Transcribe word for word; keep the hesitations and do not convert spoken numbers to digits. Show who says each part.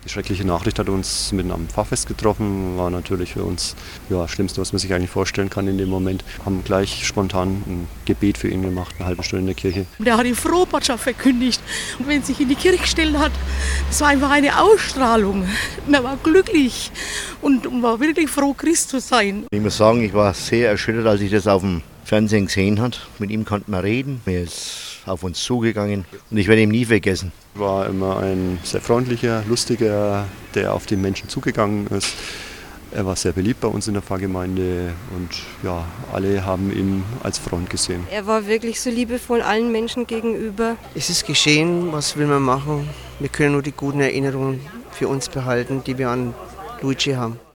Speaker 1: Die schreckliche Nachricht hat uns mitten am Pfarrfest getroffen, war natürlich für uns ja, das Schlimmste, was man sich eigentlich vorstellen kann in dem Moment. Haben gleich spontan ein Gebet für ihn gemacht, eine halbe Stunde in der Kirche.
Speaker 2: Der hat die Frohbotschaft verkündigt und wenn er sich in die Kirche gestellt hat, das war einfach eine Ausstrahlung. Man war glücklich und war wirklich froh, Christ zu sein.
Speaker 3: Ich muss sagen, ich war sehr erschüttert, als ich das auf dem Fernsehen gesehen habe. Mit ihm konnte man reden, er ist auf uns zugegangen und ich werde ihn nie vergessen.
Speaker 1: War immer ein sehr freundlicher, lustiger, der auf die Menschen zugegangen ist. Er war sehr beliebt bei uns in der Pfarrgemeinde und ja, alle haben ihn als Freund gesehen.
Speaker 4: Er war wirklich so liebevoll allen Menschen gegenüber.
Speaker 5: Es ist geschehen, was will man machen? Wir können nur die guten Erinnerungen für uns behalten, die wir an Luigi haben.